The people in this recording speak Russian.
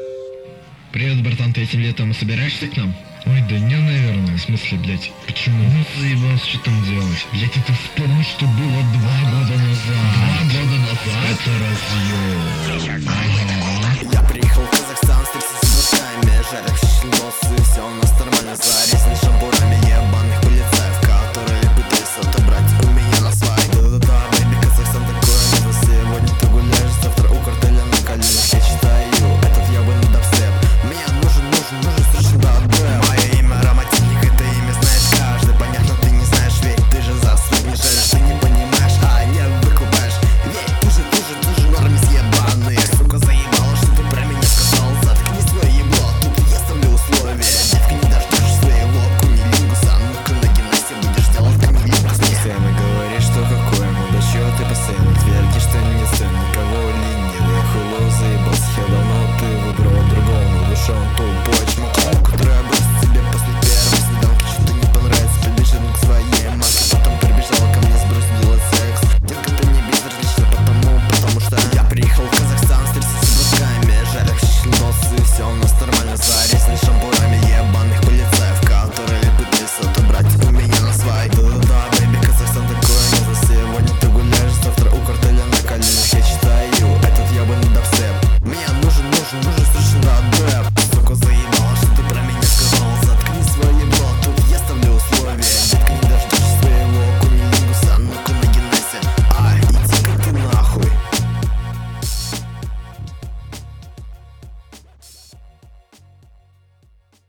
Привет, братан, ты этим летом собираешься к нам? Ой, да не, наверное. В смысле, блядь, почему? Ну, заебался, что там делать? Блядь, это вспомни, что было 2 года назад. 2 года назад? Это разъём.